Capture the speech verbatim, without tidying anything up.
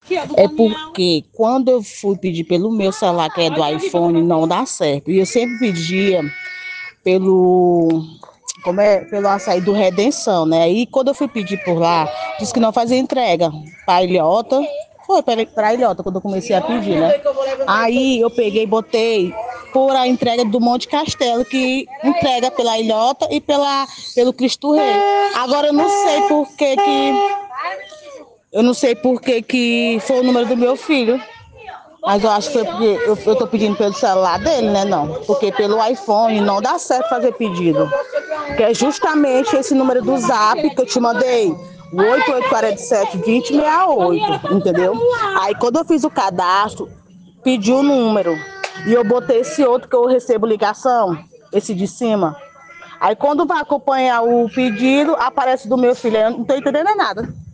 É porque quando eu fui pedir pelo meu celular, que é do iPhone, não dá certo. E eu sempre pedia pelo, como é, pelo açaí do Redenção, né? E quando eu fui pedir por lá, disse que não fazia entrega para Ilhota. Foi para Ilhota quando eu comecei a pedir, né? Aí eu peguei e botei por a entrega do Monte Castelo, que entrega pela Ilhota e pela, pelo Cristo Rei. Agora eu não sei por que que eu não sei por que que foi o número do meu filho. Mas eu acho que foi porque eu, eu tô pedindo pelo celular dele, né? Não. Porque pelo iPhone não dá certo fazer pedido. Que é justamente esse número do Zap que eu te mandei. O oito oito quatro sete, dois zero seis oito, entendeu? Aí quando eu fiz o cadastro, pedi o número. E eu botei esse outro que eu recebo ligação, esse de cima. Aí quando vai acompanhar o pedido, aparece do meu filho. Eu não tô entendendo nada.